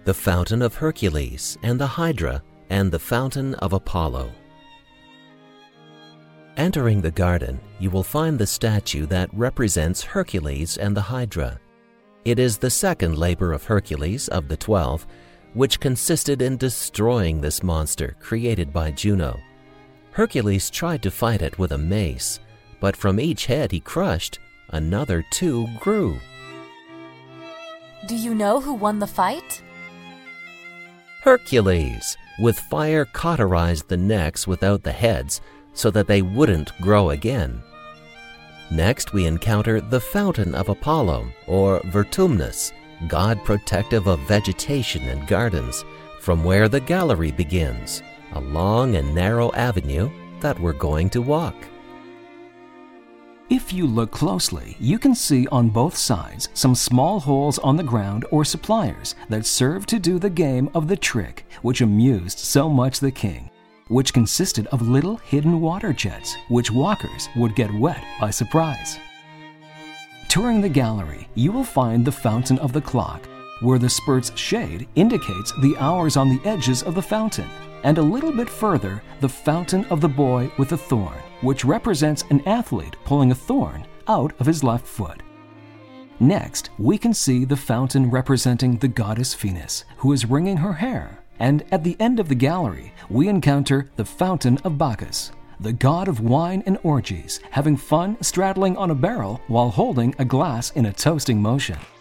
the fountain of Hercules and the Hydra, and the fountain of Apollo. Entering the garden, you will find the statue that represents Hercules and the Hydra. It is the second labor of Hercules of the 12, which consisted in destroying this monster created by Juno. Hercules tried to fight it with a mace, but from each head he crushed, another 2 grew. Do you know who won the fight? Hercules, with fire, cauterized the necks without the heads so that they wouldn't grow again. Next, we encounter the fountain of Apollo, or Vertumnus, god protective of vegetation and gardens, from where the gallery begins, a long and narrow avenue that we're going to walk. If you look closely, you can see on both sides some small holes on the ground or suppliers that serve to do the game of the trick which amused so much the king, which consisted of little hidden water jets which walkers would get wet by surprise. Touring the gallery, you will find the fountain of the clock, where the spurt's shade indicates the hours on the edges of the fountain, and a little bit further, the fountain of the boy with a thorn, which represents an athlete pulling a thorn out of his left foot. Next, we can see the fountain representing the goddess Venus, who is wringing her hair, and at the end of the gallery, we encounter the fountain of Bacchus, the god of wine and orgies, having fun straddling on a barrel while holding a glass in a toasting motion.